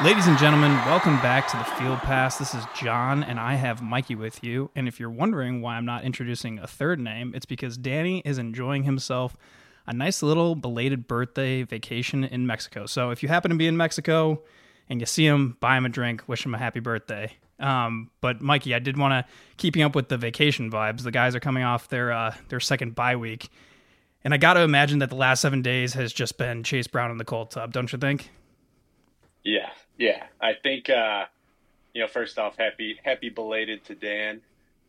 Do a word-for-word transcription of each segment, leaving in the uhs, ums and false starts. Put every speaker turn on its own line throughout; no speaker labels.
Ladies and gentlemen, welcome back to the Field Pass. This is John, and I have Mikey with you. And if you're wondering why I'm not introducing a third name, it's because Danny is enjoying himself a nice little belated birthday vacation in Mexico. So if you happen to be in Mexico and you see him, buy him a drink, wish him a happy birthday. Um, but Mikey, I did want to keep you up with the vacation vibes. The guys are coming off their uh, their second bye week, and I got to imagine that the last seven days has just been Chase Brown in the cold tub, don't you think?
Yeah, yeah. I think, uh, you know, first off, happy happy belated to Dan.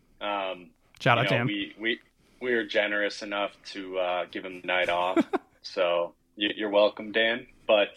Um,
Shout
you
out
know,
to him.
We, we, we were generous enough to uh, give him the night off. So you, you're welcome, Dan. But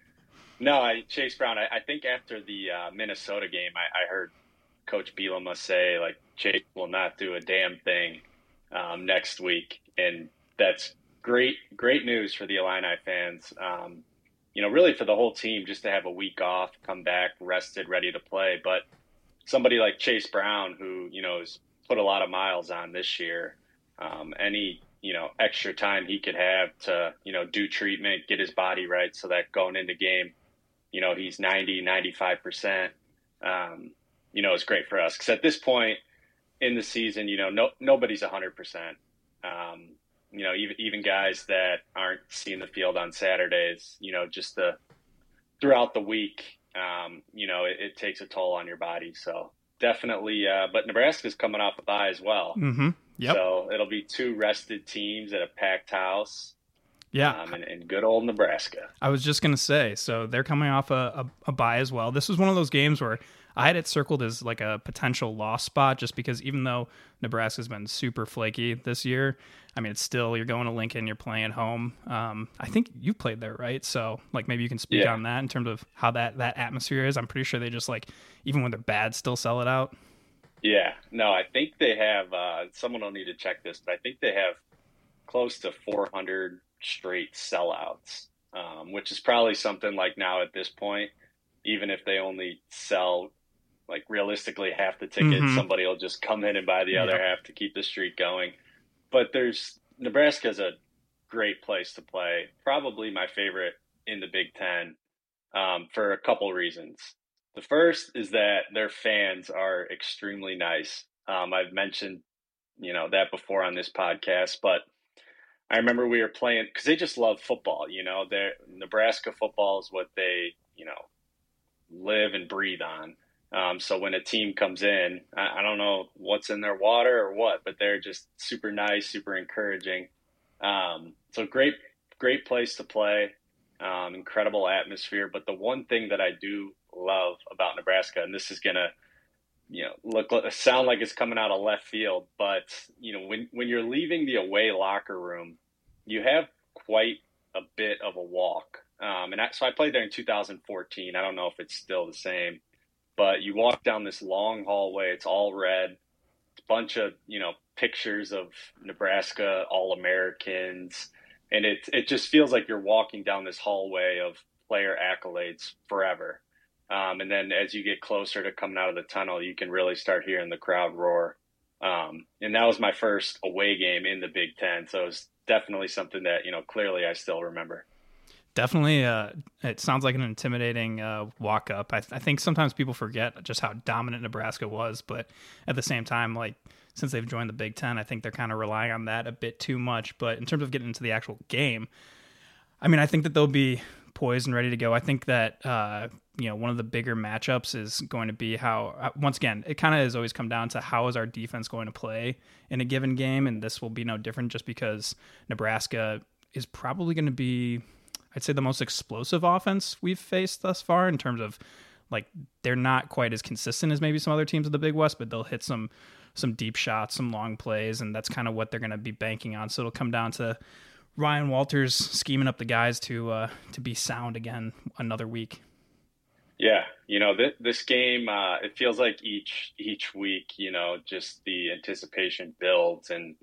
no, I, Chase Brown, I, I think after the uh, Minnesota game, I, I heard Coach Bielema say, like, Chase will not do a damn thing um, next week. And that's great, great news for the Illini fans. Um, you know, really for the whole team, just to have a week off, come back rested, ready to play. But somebody like Chase Brown, who, you know, has put a lot of miles on this year, um, any, you know, extra time he could have to, you know, do treatment, get his body right so that going into game, you know, he's ninety, ninety-five percent, um, you know, it's great for us. Because at this point in the season, you know, no, nobody's one hundred percent. Um, you know, even even guys that aren't seeing the field on Saturdays, you know, just the throughout the week, um, you know, it, it takes a toll on your body. So definitely, uh, but Nebraska's coming off a bye as well.
Mm-hmm. Yep.
So it'll be two rested teams at a packed house.
Yeah.
Um, in, in good old Nebraska.
I was just going to say, so they're coming off a, a, a bye as well. This was one of those games where I had it circled as like a potential loss spot, just because even though Nebraska's been super flaky this year, I mean, it's still, you're going to Lincoln, you're playing home. Um, I think you played there, right? So like maybe you can speak
Yeah.
on that in terms of how that, that atmosphere is. I'm pretty sure they just like, even when they're bad, still sell it out.
Yeah, no, I think they have, uh, someone will need to check this, but I think they have close to four hundred straight sellouts, um, which is probably something like now at this point, even if they only sell like realistically half the tickets,
Mhm.
somebody will just come in and buy the other
Yep.
half to keep the streak going. But there's Nebraska's a great place to play, probably my favorite in the Big Ten, um, for a couple reasons. The first is that their fans are extremely nice. Um, I've mentioned, you know, that before on this podcast, but I remember we were playing because they just love football. You know, their Nebraska football is what they, you know, live and breathe on. Um, so when a team comes in, I, I don't know what's in their water or what, but they're just super nice, super encouraging. Um, so great, great place to play. Um, incredible atmosphere. But the one thing that I do love about Nebraska, and this is gonna, you know, look sound like it's coming out of left field, but you know, when when you're leaving the away locker room, you have quite a bit of a walk. Um, and I, so I played there in two thousand fourteen. I don't know if it's still the same, but you walk down this long hallway. It's all red. It's a bunch of, you know, pictures of Nebraska All-Americans. And it it just feels like you're walking down this hallway of player accolades forever. Um, and then as you get closer to coming out of the tunnel, you can really start hearing the crowd roar. Um, and that was my first away game in the Big Ten. So it was definitely something that, you know, clearly I still remember.
Definitely, uh, it sounds like an intimidating uh, walk up. I, th- I think sometimes people forget just how dominant Nebraska was, but at the same time, like since they've joined the Big Ten, I think they're kind of relying on that a bit too much. But in terms of getting into the actual game, I mean, I think that they'll be poised and ready to go. I think that uh, you know, one of the bigger matchups is going to be how, uh, once again, it kind of has always come down to how is our defense going to play in a given game, and this will be no different just because Nebraska is probably going to be, I'd say, the most explosive offense we've faced thus far in terms of, like, they're not quite as consistent as maybe some other teams in the Big West, but they'll hit some some deep shots, some long plays, and that's kind of what they're going to be banking on. So it'll come down to Ryan Walters scheming up the guys to uh, to be sound again another week.
Yeah, you know, th- this game, uh, it feels like each each week, you know, just the anticipation builds, and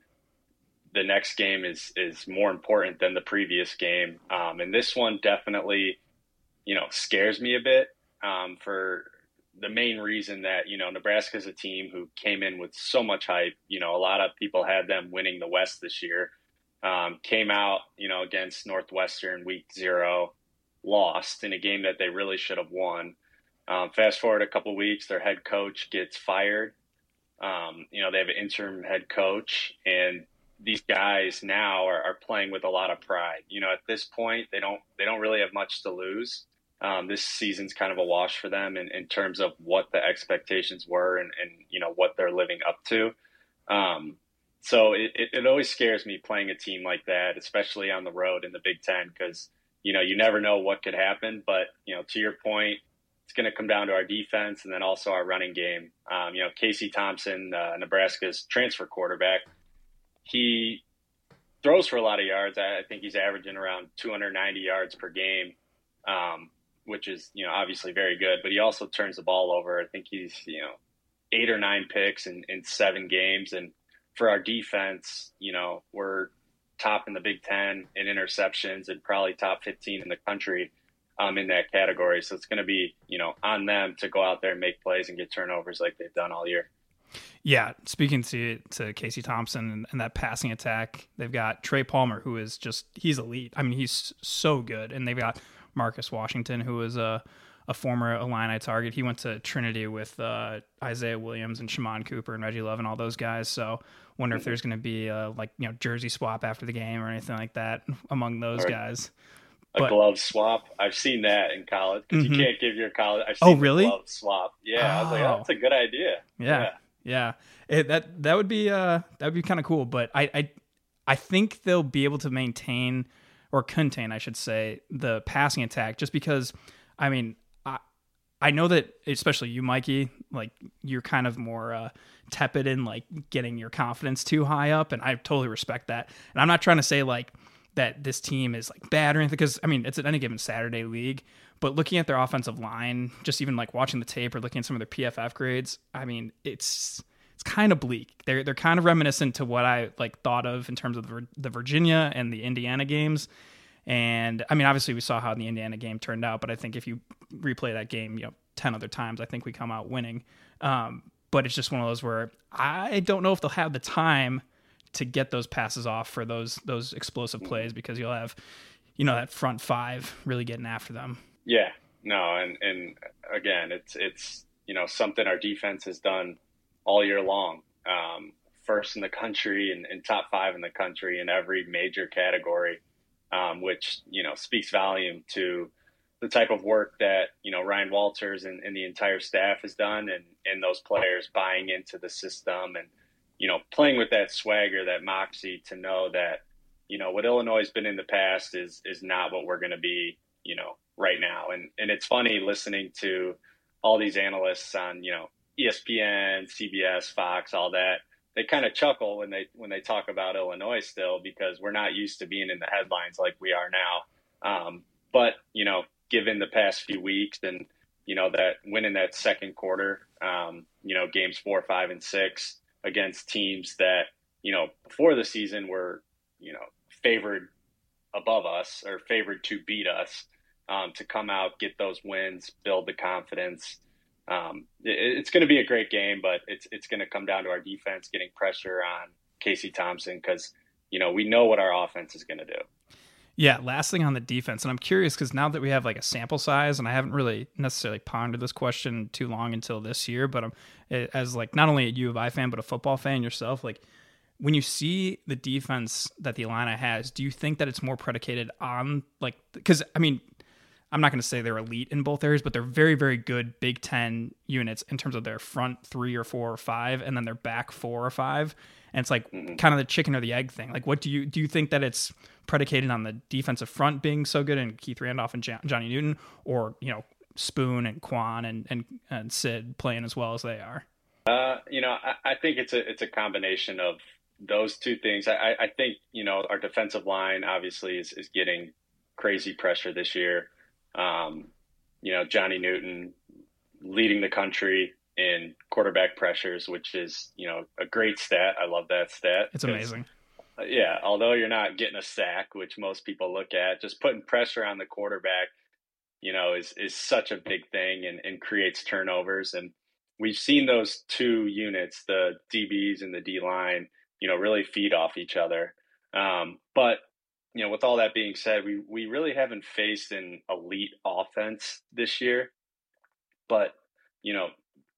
the next game is is more important than the previous game. Um, and this one definitely, you know, scares me a bit um, for the main reason that, you know, Nebraska is a team who came in with so much hype. You know, a lot of people had them winning the West this year. Um, came out, you know, against Northwestern week zero, lost in a game that they really should have won. Um, fast forward a couple weeks, their head coach gets fired. Um, you know, they have an interim head coach, and these guys now are, are playing with a lot of pride. You know, at this point, they don't they don't really have much to lose. Um, this season's kind of a wash for them in, in terms of what the expectations were and, and you know what they're living up to. Um, so it, it, it always scares me playing a team like that, especially on the road in the Big Ten, because you know you never know what could happen. But you know, to your point, it's going to come down to our defense and then also our running game. Um, you know, Casey Thompson, uh, Nebraska's transfer quarterback, he throws for a lot of yards. I, I think he's averaging around two hundred ninety yards per game, um, which is, you know, obviously very good. But he also turns the ball over. I think he's, you know, eight or nine picks in, in seven games. And for our defense, you know, we're top in the Big Ten in interceptions and probably top fifteen in the country um, in that category. So it's going to be, you know, on them to go out there and make plays and get turnovers like they've done all year.
Yeah, speaking to to Casey Thompson and, and that passing attack, they've got Trey Palmer, who is just, he's elite. I mean, he's so good. And they've got Marcus Washington, who is a, a former Illini target. He went to Trinity with uh, Isaiah Williams and Shimon Cooper and Reggie Love and all those guys. So wonder if there's going to be a, like, you know, jersey swap after the game or anything like that among those
Or
guys.
A
But,
glove swap. I've seen that in college because
mm-hmm.
you can't give your college. I've
Oh,
seen
really?
The glove swap. Yeah, oh. I was like, oh, that's a good idea.
Yeah.
yeah.
Yeah, it, that that would be uh that would be kind of cool, but I, I I think they'll be able to maintain or contain, I should say, the passing attack, just because, I mean, I I know that especially you, Mikey, like you're kind of more uh, tepid in like getting your confidence too high up, and I totally respect that. And I'm not trying to say like that this team is like bad or anything, because I mean it's an any given Saturday league. But looking at their offensive line, just even like watching the tape or looking at some of their P F F grades, I mean, it's it's kind of bleak. They're they're kind of reminiscent to what I like thought of in terms of the, the Virginia and the Indiana games. And I mean, obviously we saw how the Indiana game turned out, but I think if you replay that game, you know, ten other times, I think we come out winning. Um, but it's just one of those where I don't know if they'll have the time to get those passes off for those those explosive plays, because you'll have, you know, that front five really getting after them.
Yeah, no, and, and again, it's it's you know something our defense has done all year long. Um, first in the country and, and top five in the country in every major category, um, which you know speaks volume to the type of work that you know Ryan Walters and, and the entire staff has done, and and those players buying into the system and you know playing with that swagger, that moxie, to know that you know what Illinois has been in the past is is not what we're going to be, you know. right now. And and it's funny listening to all these analysts on, you know, E S P N, C B S, Fox, all that. They kind of chuckle when they when they talk about Illinois still, because we're not used to being in the headlines like we are now. Um, but, you know, given the past few weeks and, you know, that winning that second quarter, um, you know, games four, five, and six against teams that, you know, before the season were, you know, favored above us or favored to beat us. Um, to come out, get those wins, build the confidence. Um, it, it's going to be a great game, but it's it's going to come down to our defense getting pressure on Casey Thompson, because, you know, we know what our offense is going to do.
Yeah, last thing on the defense, and I'm curious because now that we have like a sample size, and I haven't really necessarily pondered this question too long until this year, but I'm as like not only a U of I fan but a football fan yourself, like when you see the defense that the Illini has, do you think that it's more predicated on like, because I mean, I'm not going to say they're elite in both areas, but they're very, very good Big Ten units in terms of their front three or four or five, and then their back four or five. And it's like mm-hmm. kind of the chicken or the egg thing. Like, what do you do? You think that it's predicated on the defensive front being so good and Keith Randolph and Johnny Newton, or you know Spoon and Quan and and, and Sid playing as well as they are?
Uh, you know, I, I think it's a it's a combination of those two things. I, I think you know our defensive line obviously is is getting crazy pressure this year. Um, you know, Johnny Newton leading the country in quarterback pressures, which is, you know, a great stat. I love that stat.
It's amazing.
Uh, yeah. Although you're not getting a sack, which most people look at, just putting pressure on the quarterback, you know, is, is such a big thing and, and creates turnovers. And we've seen those two units, the D Bs and the D line, you know, really feed off each other. Um, but you know, with all that being said, we, we really haven't faced an elite offense this year, But, you know,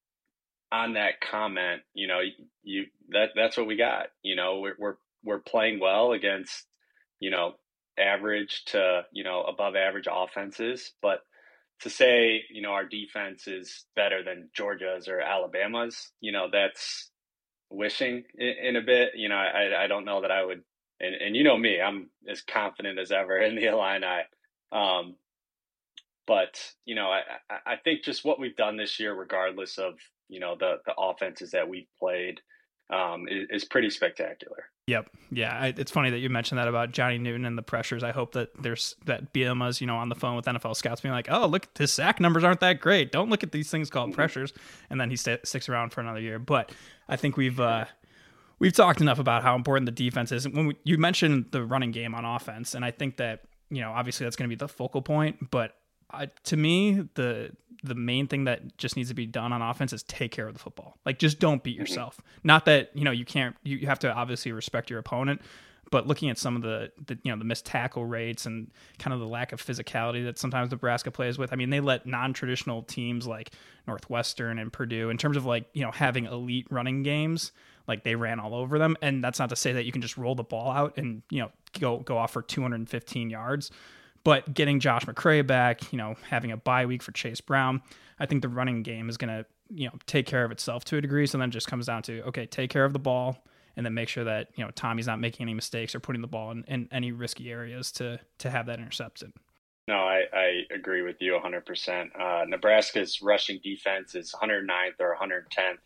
on that comment, you know, you that that's what we got. You know, we're we're we're playing well against, you know, average to, you know, above average offenses, but to say, you know, our defense is better than Georgia's or Alabama's, you know, that's wishing in, in a bit. You know, I I don't know that I would, and and you know me, I'm as confident as ever in the Illini. Um, but you know, I I I think just what we've done this year, regardless of, you know, the the offenses that we've played, um, is, is pretty spectacular.
Yep. Yeah. I, it's funny that you mentioned that about Johnny Newton and the pressures. I hope that there's that Bielema's, you know, on the phone with N F L scouts being like, oh, look, his sack numbers aren't that great. Don't look at these things called
Mm-hmm.
pressures. And then he st- sticks around for another year. But I think we've, uh, we've talked enough about how important the defense is. When we, you mentioned the running game on offense, and I think that, you know, obviously that's going to be the focal point, but I, to me, the the main thing that just needs to be done on offense is take care of the football. Like, just don't beat yourself. Mm-hmm. Not that, you know, you can't, you, you have to obviously respect your opponent, but looking at some of the, the, you know, the missed tackle rates and kind of the lack of physicality that sometimes Nebraska plays with. I mean, they let non-traditional teams like Northwestern and Purdue, in terms of like, you know, having elite running games, like they ran all over them. And that's not to say that you can just roll the ball out and, you know, go, go off for two hundred fifteen yards. But getting Josh McCray back, you know, having a bye week for Chase Brown, I think the running game is going to, you know, take care of itself to a degree. So then it just comes down to, okay, take care of the ball and then make sure that, you know, Tommy's not making any mistakes or putting the ball in, in any risky areas to to have that intercepted.
No, I, I agree with you one hundred percent. Uh, Nebraska's rushing defense is one hundred ninth or one hundred tenth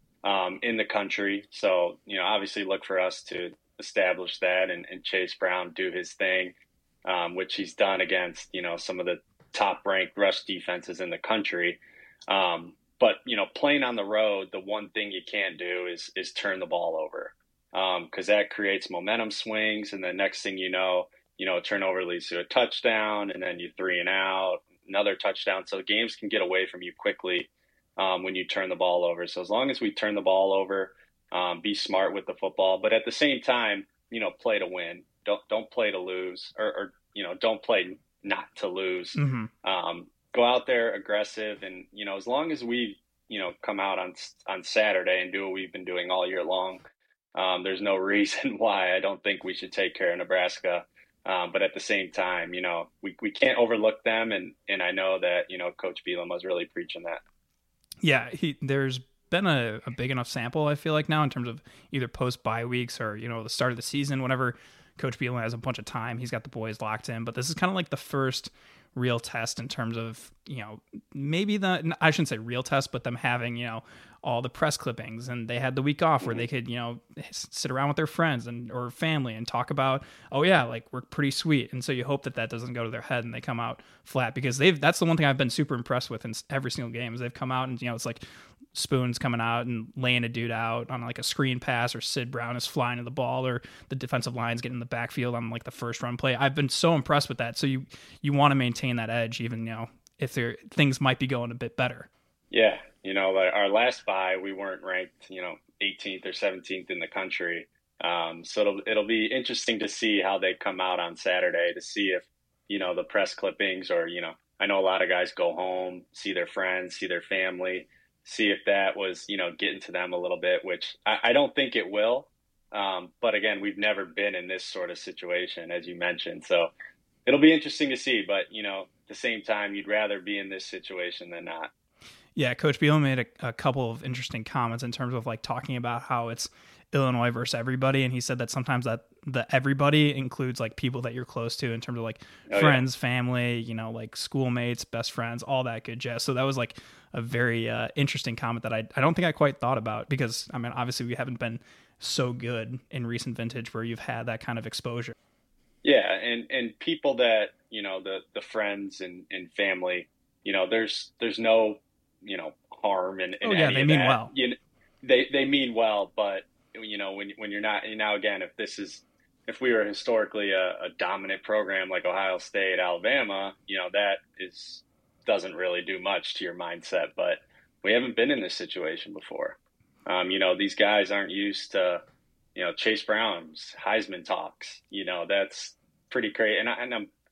um, in the country. So, you know, obviously look for us to establish that and, and Chase Brown do his thing. Um, which he's done against, you know, some of the top-ranked rush defenses in the country. Um, but, you know, playing on the road, the one thing you can't do is is turn the ball over because um, that creates momentum swings. And the next thing you know, you know, a turnover leads to a touchdown, and then you three and out, another touchdown. So games can get away from you quickly um, when you turn the ball over. So as long as we turn the ball over, um, be smart with the football, but at the same time, you know, play to win. Don't don't play to lose, or, or you know, don't play not to lose.
Mm-hmm.
Um, go out there aggressive, and you know, as long as we, you know, come out on on Saturday and do what we've been doing all year long, um, there's no reason why I don't think we should take care of Nebraska. Um, but at the same time, you know, we we can't overlook them, and and I know that, you know, Coach Bielema was really preaching that.
Yeah, he there's been a, a big enough sample, I feel like, now in terms of either post bye weeks or, you know, the start of the season, whenever Coach Bielema has a bunch of time, he's got the boys locked in. But this is kind of like the first real test in terms of, you know, maybe the, I shouldn't say real test, but them having, you know, all the press clippings, and they had the week off where they could, you know, sit around with their friends and or family and talk about, oh yeah, like we're pretty sweet. And so you hope that that doesn't go to their head and they come out flat, because they've, that's the one thing I've been super impressed with in every single game is they've come out and, you know, it's like Spoon's coming out and laying a dude out on like a screen pass, or Sid Brown is flying to the ball, or the defensive line's getting in the backfield on like the first run play. I've been so impressed with that. So you, you want to maintain that edge, even, you know, if there things might be going a bit better.
Yeah. You know, our last bye, we weren't ranked, you know, eighteenth or seventeenth in the country. Um, so it'll, it'll be interesting to see how they come out on Saturday, to see if, you know, the press clippings, or, you know, I know a lot of guys go home, see their friends, see their family, see if that was, you know, getting to them a little bit, which I, I don't think it will. Um, but again, we've never been in this sort of situation, as you mentioned. So it'll be interesting to see. But, you know, at the same time, you'd rather be in this situation than not.
Yeah, Coach Bielema made a, a couple of interesting comments in terms of like talking about how it's Illinois versus everybody, and he said that sometimes that the everybody includes like people that you're close to in terms of like oh, friends, yeah. family, you know, like schoolmates, best friends, all that good jazz. So that was like a very uh, interesting comment that I I don't think I quite thought about, because I mean obviously we haven't been so good in recent vintage where you've had that kind of exposure.
Yeah, and and people that, you know, the the friends and, and family, you know, there's there's no, you know, harm in, in
oh, yeah,
any
they
of
mean
that.
well.
You know, they they mean well, but you know, when when you're not, now again, if this is if we were historically a, a dominant program like Ohio State, Alabama, you know, that is doesn't really do much to your mindset. But we haven't been in this situation before. Um, you know, these guys aren't used to, you know, Chase Brown's Heisman talks. You know, that's pretty crazy. And, I, and I'm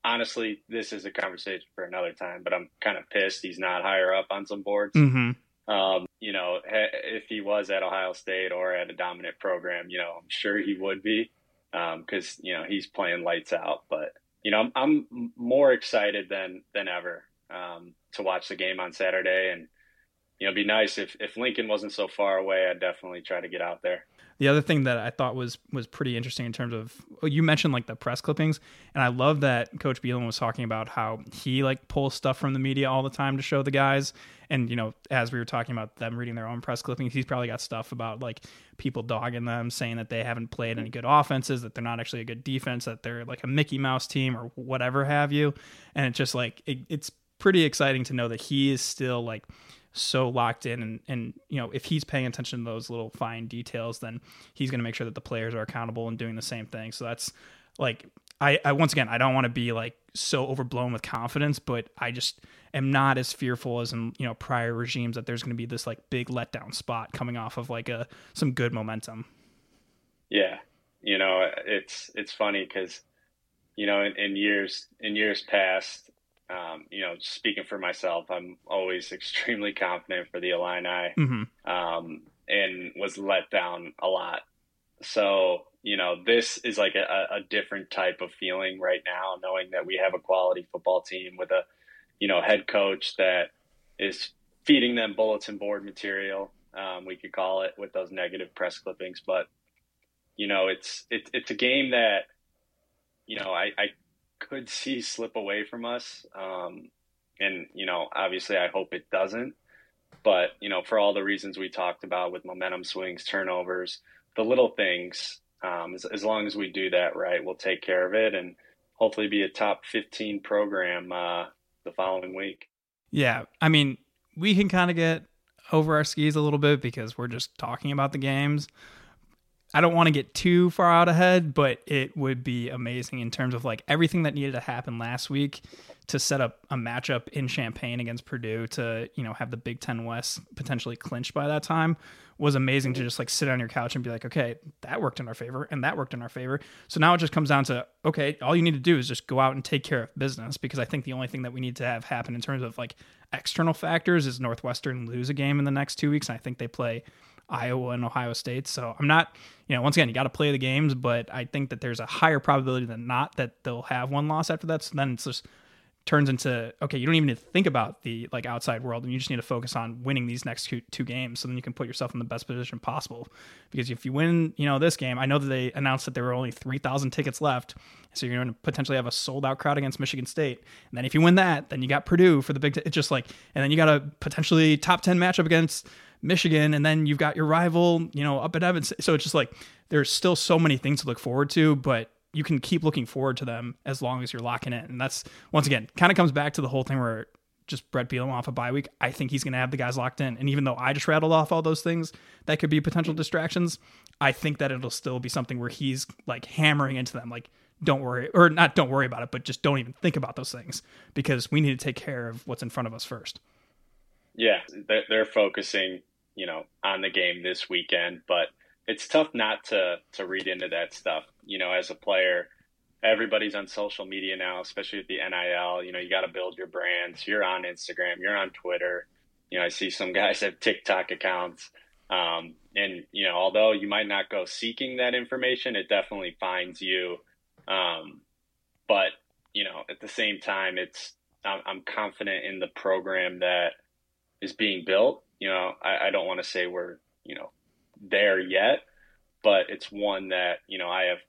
honestly, this is a conversation for another time, but I'm kind of pissed he's not higher up on some boards.
Mm-hmm.
Um, you know, if he was at Ohio State or at a dominant program, you know, I'm sure he would be, because, um, you know, he's playing lights out. But, you know, I'm, I'm more excited than than ever um, to watch the game on Saturday. And, you know, it'd be nice if, if Lincoln wasn't so far away. I'd definitely try to get out there.
The other thing that I thought was was pretty interesting in terms of, you mentioned like the press clippings, and I love that Coach Bielema was talking about how he like pulls stuff from the media all the time to show the guys. And, you know, as we were talking about them reading their own press clippings, he's probably got stuff about like people dogging them, saying that they haven't played any good offenses, that they're not actually a good defense, that they're like a Mickey Mouse team or whatever have you. And it's just like, it, it's pretty exciting to know that he is still like so locked in, and, and you know, if he's paying attention to those little fine details, then he's going to make sure that the players are accountable and doing the same thing. So that's like, I, I once again, I don't want to be like so overblown with confidence, but I just am not as fearful as in, you know, prior regimes that there's going to be this like big letdown spot coming off of like a some good momentum.
Yeah, you know, it's it's funny because, you know, in, in years in years past, Um, you know, speaking for myself, I'm always extremely confident for the Illini,
Mm-hmm.
um, and was let down a lot. So, you know, this is like a, a different type of feeling right now, knowing that we have a quality football team with a, you know, head coach that is feeding them bulletin board material, um, we could call it, with those negative press clippings. But, you know, it's it, it's a game that, you know, I, I could see slip away from us. Um, and, you know, obviously I hope it doesn't. But, you know, for all the reasons we talked about with momentum swings, turnovers, the little things, um, as, as long as we do that right, we'll take care of it and hopefully be a top fifteen program uh, the following week.
Yeah. I mean, we can kind of get over our skis a little bit because we're just talking about the games. I don't want to get too far out ahead, but it would be amazing in terms of like everything that needed to happen last week to set up a matchup in Champaign against Purdue to, you know, have the Big Ten West potentially clinched by that time was amazing to just like sit on your couch and be like, okay, that worked in our favor and that worked in our favor. So now it just comes down to, okay, all you need to do is just go out and take care of business, because I think the only thing that we need to have happen in terms of like external factors is Northwestern lose a game in the next two weeks. And I think they play Iowa and Ohio State. So I'm not, you know, once again, you got to play the games, but I think that there's a higher probability than not that they'll have one loss after that. So then it's just turns into, okay, you don't even need to think about the like outside world, and you just need to focus on winning these next two, two games. So then you can put yourself in the best position possible. Because if you win, you know, this game, I know that they announced that there were only three thousand tickets left. So you're going to potentially have a sold out crowd against Michigan State. And then if you win that, then you got Purdue for the big, t- it's just like, and then you got a potentially top ten matchup against Michigan. And then you've got your rival, you know, up at Evans. So it's just like, there's still so many things to look forward to, but you can keep looking forward to them as long as you're locking in. And that's, once again, kind of comes back to the whole thing where just Brett Bielema off a bye week, I think he's going to have the guys locked in. And even though I just rattled off all those things that could be potential distractions, I think that it'll still be something where he's like hammering into them, like, don't worry, or not don't worry about it, but just don't even think about those things, because we need to take care of what's in front of us first.
Yeah, they're focusing, you know, on the game this weekend, but it's tough not to to read into that stuff. You know, as a player, everybody's on social media now, especially with the N I L. You know, you got to build your brands. You're on Instagram. You're on Twitter. You know, I see some guys have TikTok accounts. Um, and, you know, although you might not go seeking that information, it definitely finds you. Um, but, you know, at the same time, it's I'm, I'm confident in the program that is being built. You know, I, I don't want to say we're, you know, there yet, but it's one that, you know, I have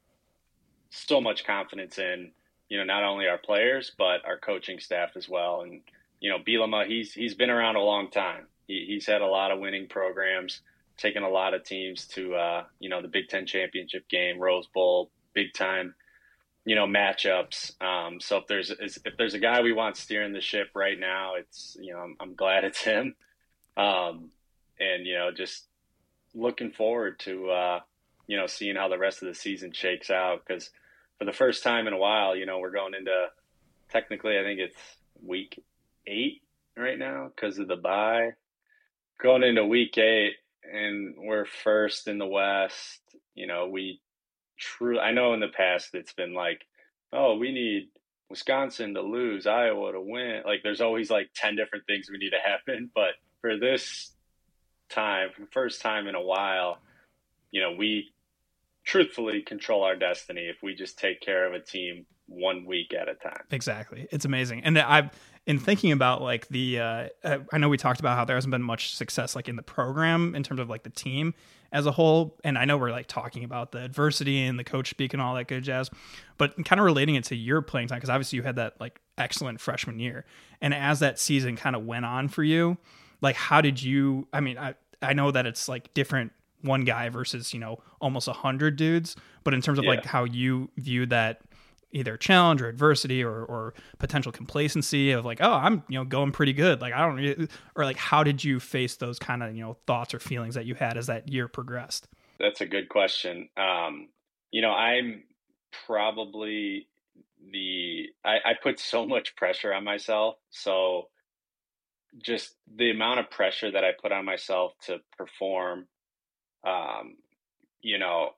so much confidence in, you know, not only our players, but our coaching staff as well. And, you know, Bielema, he's, he's been around a long time. He, he's had a lot of winning programs, taken a lot of teams to, uh, you know, the Big Ten championship game, Rose Bowl, big time, you know, matchups. Um, so if there's, if there's a guy we want steering the ship right now, it's, you know, I'm, I'm glad it's him. Um, and, you know, just looking forward to, uh, you know, seeing how the rest of the season shakes out. Because for the first time in a while, you know, we're going into, technically, I think it's week eight right now because of the bye. Going into week eight, and we're first in the West. You know, we true. I know in the past it's been like, oh, we need Wisconsin to lose, Iowa to win. Like there's always like ten different things we need to happen. But for this time, for the first time in a while, you know, we truthfully control our destiny if we just take care of a team one week at a time.
Exactly. It's amazing. And I've, in thinking about like the, uh, I know we talked about how there hasn't been much success like in the program in terms of like the team as a whole. And I know we're like talking about the adversity and the coach speak and all that good jazz, but kind of relating it to your playing time, because obviously you had that like excellent freshman year. And as that season kind of went on for you, like how did you, I mean, I, I know that it's like different one guy versus, you know, almost a hundred dudes, but in terms of yeah. like how you viewed that either challenge or adversity or, or potential complacency of like, oh, I'm, you know, going pretty good. Like, I don't, or like, how did you face those kind of, you know, thoughts or feelings that you had as that year progressed?
That's a good question. Um, you know, I'm probably the, I, I put so much pressure on myself. So just the amount of pressure that I put on myself to perform, um, you know,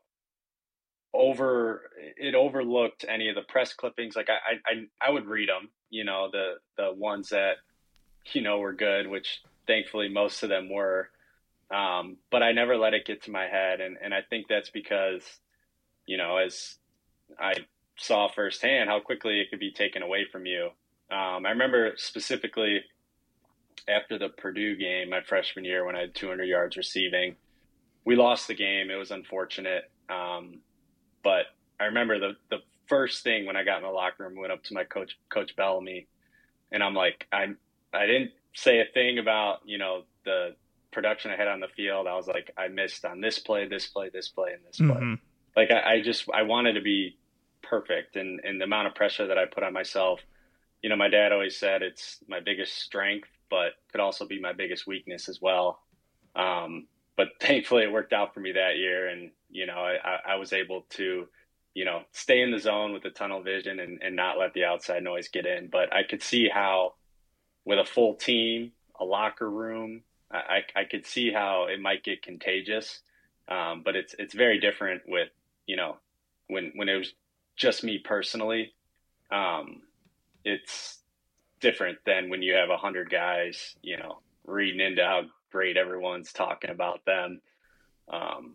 over it overlooked any of the press clippings. Like I, I, I would read them, you know, the, the ones that, you know, were good, which thankfully most of them were. Um, but I never let it get to my head. And, and I think that's because, you know, as I saw firsthand how quickly it could be taken away from you. Um, I remember specifically after the Purdue game, my freshman year, when I had two hundred yards receiving, we lost the game. It was unfortunate. Um, But I remember the, the first thing when I got in the locker room, went up to my coach, Coach Bellamy, and I'm like, I I didn't say a thing about, you know, the production I had on the field. I was like, I missed on this play, this play, this play, and this play.
Mm-hmm.
Like I, I just, I wanted to be perfect. And, and the amount of pressure that I put on myself, you know, my dad always said it's my biggest strength, but could also be my biggest weakness as well. Um, but thankfully it worked out for me that year. And, you know, I, I was able to, you know, stay in the zone with the tunnel vision and, and not let the outside noise get in. But I could see how with a full team, a locker room, I, I could see how it might get contagious. Um, but it's, it's very different with, you know, when, when it was just me personally, um, it's different than when you have a hundred guys, you know, reading into how great everyone's talking about them. Um,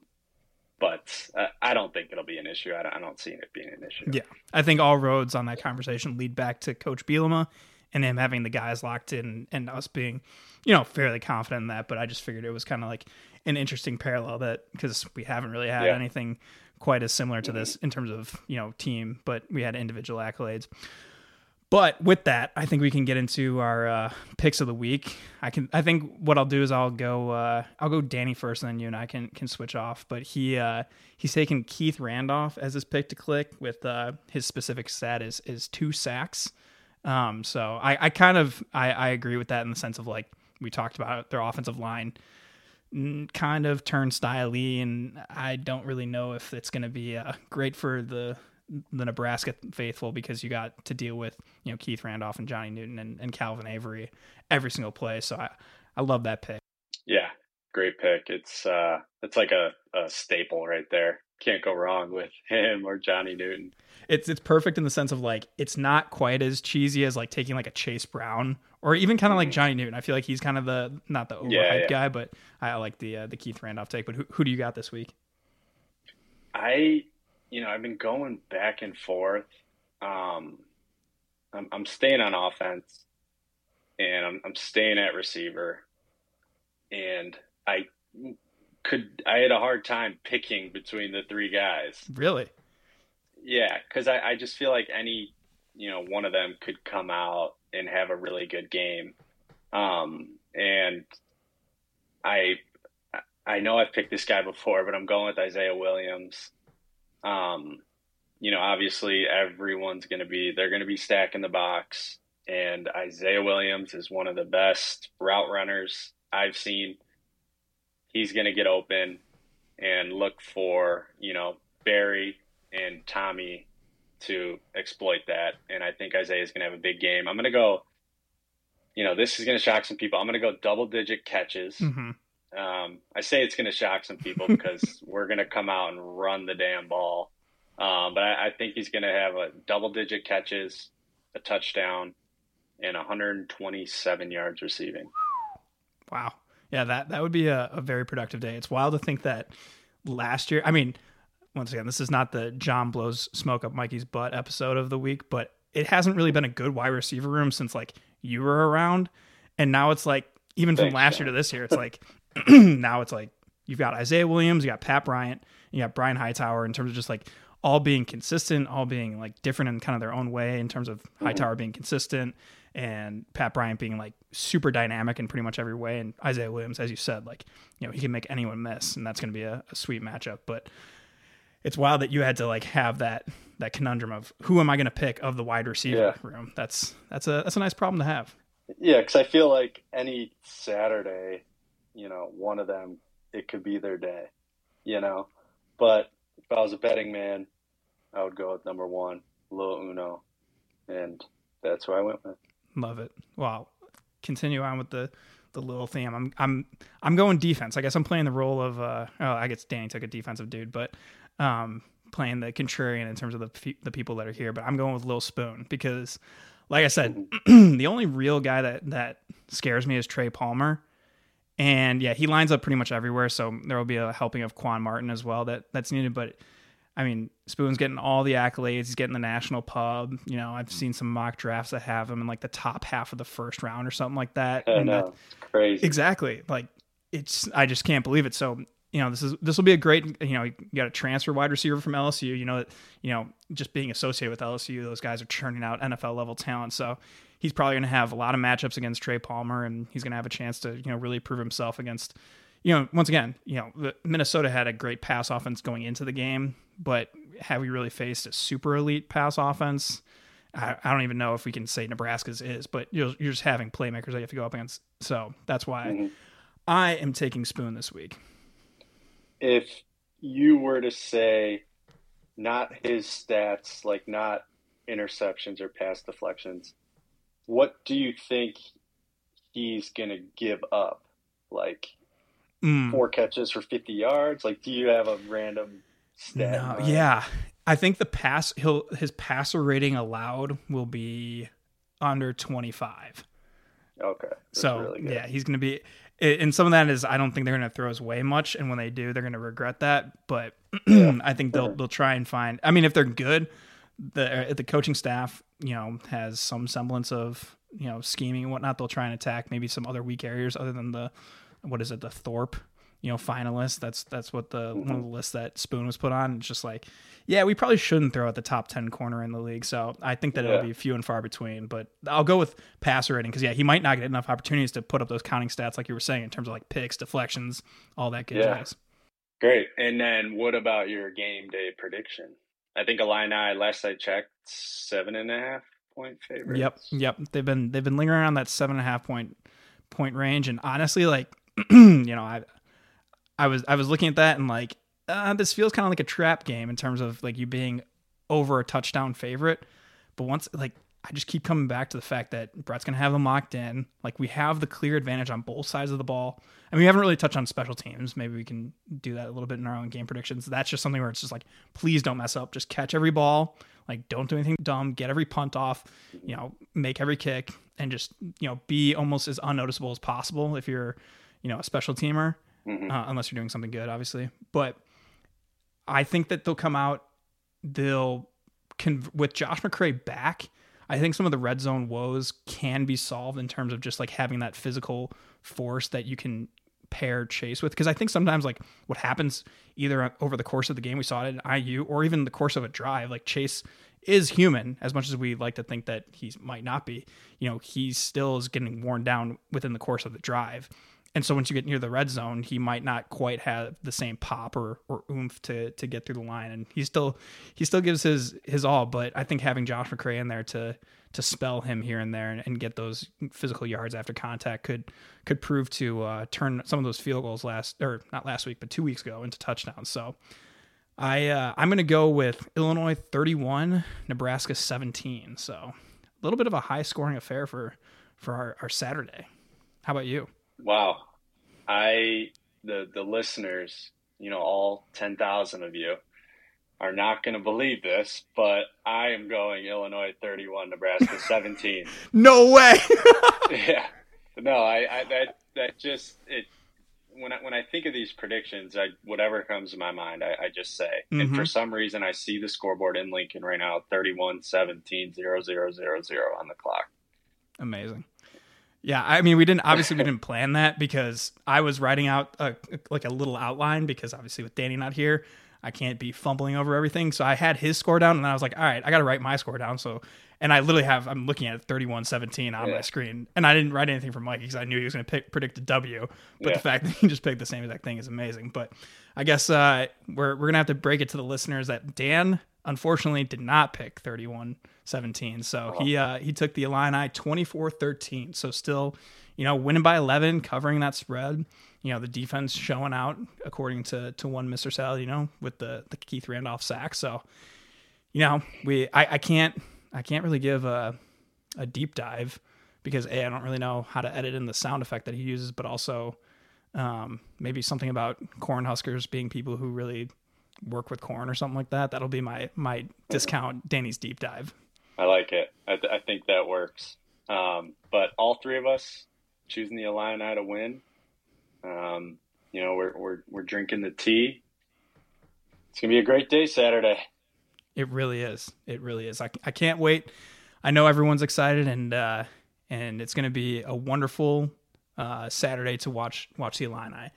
but uh, I don't think it'll be an issue. I don't, I don't see it being an issue.
Yeah. I think all roads on that conversation lead back to Coach Bielema and him having the guys locked in and us being, you know, fairly confident in that. But I just figured it was kind of like an interesting parallel that, because we haven't really had yeah. anything quite as similar to mm-hmm. this in terms of, you know, team, but we had individual accolades. But with that, I think we can get into our uh, picks of the week. I can. I think what I'll do is I'll go. Uh, I'll go Danny first, and then you and I can can switch off. But he uh, he's taken Keith Randolph as his pick to click with uh, his specific stat is is two sacks. Um, so I, I kind of I, I agree with that in the sense of like we talked about their offensive line kind of turnstile-y, and I don't really know if it's going to be uh, great for the. the Nebraska faithful, because you got to deal with, you know, Keith Randolph and Johnny Newton and, and Calvin Avery every single play. So I, I love that pick.
Yeah. Great pick. It's uh it's like a, a staple right there. Can't go wrong with him or Johnny Newton.
It's, it's perfect in the sense of like, it's not quite as cheesy as like taking like a Chase Brown or even kind of like Johnny Newton. I feel like he's kind of the, not the overhyped yeah, yeah. guy, but I like the, uh, the Keith Randolph take, but who, who do you got this week?
I, You know, I've been going back and forth. Um, I'm, I'm staying on offense, and I'm, I'm staying at receiver. And I could, I had a hard time picking between the three guys.
Really?
Yeah, because I, I just feel like any, you know, one of them could come out and have a really good game. Um, and I, I know I've picked this guy before, but I'm going with Isaiah Williams. Um, you know, obviously everyone's going to be, they're going to be stacking the box, and Isaiah Williams is one of the best route runners I've seen. He's going to get open and look for, you know, Barry and Tommy to exploit that. And I think Isaiah is going to have a big game. I'm going to go, you know, this is going to shock some people. I'm going to go double digit catches.
Mm-hmm.
Um, I say it's going to shock some people because we're going to come out and run the damn ball. Um, but I, I think he's going to have a double digit catches, a touchdown, and one hundred twenty-seven yards receiving.
Wow. Yeah, that, that would be a, a very productive day. It's wild to think that last year, I mean, once again, this is not the John blows smoke up Mikey's butt episode of the week, but it hasn't really been a good wide receiver room since like you were around. And now it's like, even from
Thanks,
last
John.
year to this year, it's like, now it's like, you've got Isaiah Williams, you got Pat Bryant, you got Brian Hightower in terms of just like all being consistent, all being like different in kind of their own way in terms of mm-hmm. Hightower being consistent and Pat Bryant being like super dynamic in pretty much every way. And Isaiah Williams, as you said, like, you know, he can make anyone miss, and that's going to be a, a sweet matchup. But it's wild that you had to like have that, that conundrum of who am I going to pick of the wide receiver yeah. room. That's, that's a, that's a nice problem to have.
Yeah. Cause I feel like any Saturday, you know, one of them, it could be their day, you know, but if I was a betting man, I would go with number one, Lil Uno. And that's who I went with.
Love it. Wow. Continue on with the, the little theme. I'm, I'm, I'm going defense. I guess I'm playing the role of, uh, oh, I guess Danny took a defensive dude, but, um, playing the contrarian in terms of the the people that are here, but I'm going with Lil Spoon because, like I said, the only real guy that, that scares me is Trey Palmer. And yeah, he lines up pretty much everywhere. So there will be a helping of Quan Martin as well that that's needed. But I mean, Spoon's getting all the accolades. He's getting the national pub. You know, I've seen some mock drafts that have him in like the top half of the first round or something like that.
I know. It's crazy.
Exactly. Like it's, I just can't believe it. So, you know, this is, this will be a great, you know, you got a transfer wide receiver from L S U, you know, you know, just being associated with L S U, those guys are churning out N F L level talent. So he's probably going to have a lot of matchups against Trey Palmer, and he's going to have a chance to, you know, really prove himself against, you know, once again, you know, the, Minnesota had a great pass offense going into the game, but have we really faced a super elite pass offense? I, I don't even know if we can say Nebraska's is, but you're, you're just having playmakers that you have to go up against. So that's why mm-hmm. I am taking Spoon this week.
If you were to say not his stats, like not interceptions or pass deflections, what do you think he's going to give up? Like mm. four catches for fifty yards? Like, do you have a random stat?
No, yeah. I think the pass, he'll, his passer rating allowed will be under twenty-five.
Okay. That's
so
really good.
Yeah, he's going to be, and some of that is, I don't think they're going to throw his way much. And when they do, they're going to regret that. But yeah. I think they'll, they'll try and find, I mean, if they're good, the, the coaching staff, you know, has some semblance of, you know, scheming and whatnot. They'll try and attack maybe some other weak areas other than the, what is it? The Thorpe, you know, finalists. That's, that's what the, mm-hmm. one of the lists that Spoon was put on. It's just like, yeah, we probably shouldn't throw at the top ten corner in the league. So I think that yeah. it'll be few and far between, but I'll go with passer rating. Cause yeah, he might not get enough opportunities to put up those counting stats. Like you were saying, in terms of like picks, deflections, all that good
yeah.
jazz.
Great. And then what about your game day prediction? I think Illini, last I checked, seven and a half point favorite.
Yep. Yep. They've been, they've been lingering around that seven and a half point point range. And honestly, like, you know, I, I was, I was looking at that and like, uh, this feels kind of like a trap game in terms of like you being over a touchdown favorite. But once, like, I just keep coming back to the fact that Brett's going to have them locked in. Like, we have the clear advantage on both sides of the ball. And we haven't really touched on special teams. Maybe we can do that a little bit in our own game predictions. That's just something where it's just like, please don't mess up. Just catch every ball. Like, don't do anything dumb. Get every punt off, you know, make every kick, and just, you know, be almost as unnoticeable as possible if you're, you know, a special teamer, mm-hmm. uh, unless you're doing something good, obviously. But I think that they'll come out, they'll, con- with Josh McCray back, I think some of the red zone woes can be solved in terms of just like having that physical force that you can pair Chase with. Because I think sometimes like what happens either over the course of the game, we saw it at I U, or even the course of a drive, like Chase is human as much as we like to think that he might not be. You know, he still is getting worn down within the course of the drive. And so once you get near the red zone, he might not quite have the same pop or, or oomph to to get through the line. And he still he still gives his his all. But I think having Josh McCray in there to to spell him here and there and, and get those physical yards after contact could could prove to uh, turn some of those field goals last or not last week, but two weeks ago into touchdowns. So I uh, I'm going to go with Illinois thirty-one, Nebraska seventeen. So a little bit of a high scoring affair for for our, our Saturday. How about you?
Wow. I, the, the listeners, you know, all ten thousand of you, are not going to believe this, but I am going Illinois thirty-one, Nebraska seventeen.
No way.
Yeah. No, I, I that that just it when I when I think of these predictions, I whatever comes to my mind, I, I just say. And
Mm-hmm.
for some reason I see the scoreboard in Lincoln right now, thirty-one seventeen zero zero zero zero on the clock.
Amazing. Yeah, I mean, we didn't obviously we didn't plan that because I was writing out a, like a little outline because obviously with Danny not here, I can't be fumbling over everything. So I had his score down, and then I was like, all right, I got to write my score down. So, and I literally have I'm looking at thirty-one seventeen on
Yeah.
my screen, and I didn't write anything for Mike because I knew he was going to pick predict a W. But
Yeah.
the fact that he just picked the same exact thing is amazing. But I guess uh, we're we're gonna have to break it to the listeners that Dan unfortunately did not pick thirty-one seventeen. So
Oh.
he uh, he took the Illini twenty-four thirteen. So still, you know, winning by eleven, covering that spread. You know, the defense showing out according to to one Mister Sal, you know, with the, the Keith Randolph sack. So, you know, we I, I can't I can't really give a a deep dive because A, I don't really know how to edit in the sound effect that he uses, but also um, maybe something about Cornhuskers being people who really work with corn or something like that. That'll be my my discount Danny's deep dive.
I like it. I, th- I think that works. Um, but all three of us choosing the Illini to win. Um, you know, we're we're we're drinking the tea. It's gonna be a great day Saturday.
It really is. It really is. I, I can't wait. I know everyone's excited, and uh, and it's going to be a wonderful uh, Saturday to watch watch the Illini.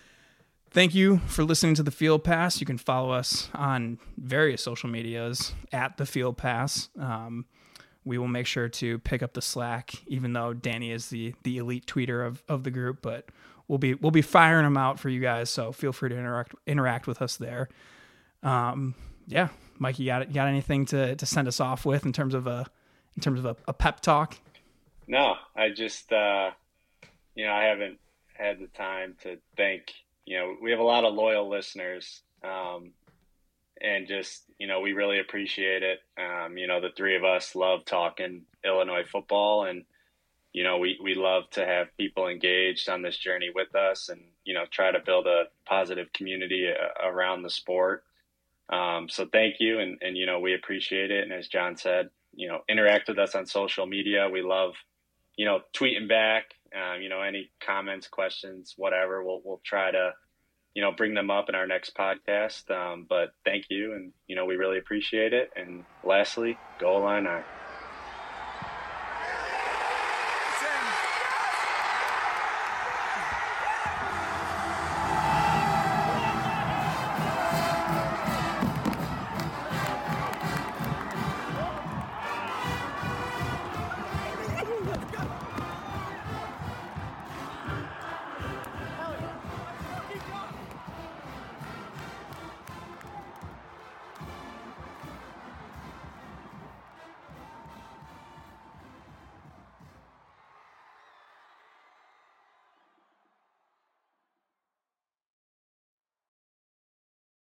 Thank you for listening to the Field Pass. You can follow us on various social medias at the Field Pass. Um, we will make sure to pick up the slack, even though Danny is the the elite tweeter of, of the group. But we'll be we'll be firing them out for you guys. So feel free to interact interact with us there. Um, yeah, Mike, you got you got anything to, to send us off with in terms of a in terms of a, a pep talk?
No, I just uh, you know I haven't had the time to thank. You know, we have a lot of loyal listeners, um, and just you know we really appreciate it. Um, you know, the three of us love talking Illinois football, and you know we we love to have people engaged on this journey with us, and you know try to build a positive community uh, around the sport. Um, so thank you. And, and, you know, we appreciate it. And as John said, you know, interact with us on social media. We love, you know, tweeting back, um, you know, any comments, questions, whatever, we'll, we'll try to, you know, bring them up in our next podcast. Um, but thank you. And, you know, we really appreciate it. And lastly, go Illini.